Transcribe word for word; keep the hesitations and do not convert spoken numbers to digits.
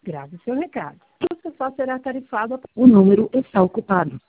Grave seu recado. Você só será tarifado. O número está ocupado.